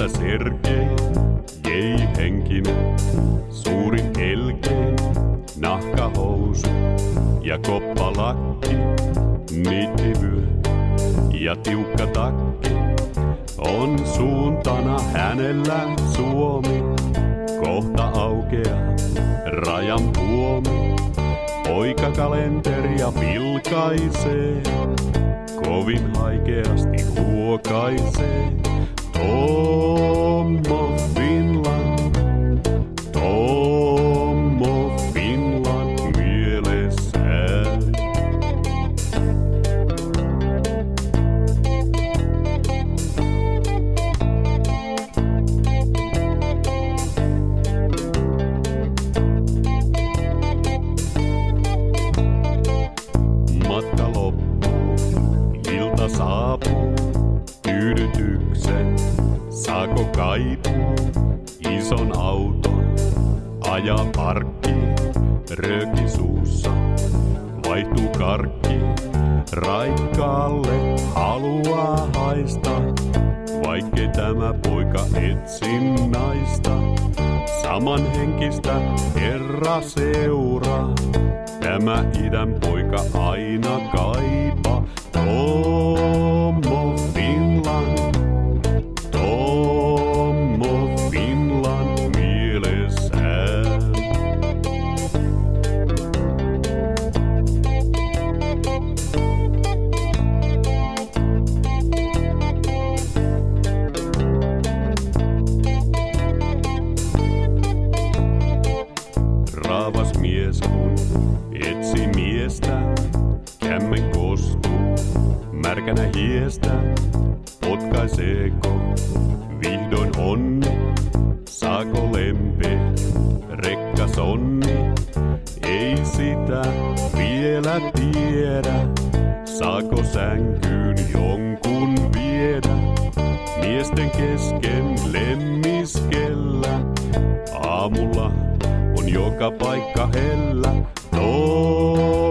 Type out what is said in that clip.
Sergei, Jei henkinen, suurin elkein, nahkahousu ja koppalakki, niittivyö ja tiukka takki. On suuntana hänellä Suomi, kohta aukeaa rajan puomi. Poikakalenteria vilkaisee, kovin haikeasti huokaisee. Tommo Finland, Tommo Finland mielessään. Matka loppuu, ilta saapuu, tyydytyksen saako kaipuu, ison auton ajaa parkkiin, rööki suussa vaihtuu karkkiin, raikkaalle haluaa haista, vaikkei tämä poika etsin naista, samanhenkistä herra seuraa. Tämä idän poika aina kaipaa. Tommo Finland, Tommo Finland mielessään. Raavas mies kun etsi miestä, kämmen kostuu, märkänä hiestä, potkaiseeko vihdoin onni, saako lempeä rekkasonni, ei sitä vielä tiedä, saako sänkyyn jonkun viedä, miesten kesken lemmiskellä, aamulla on joka paikka hellä.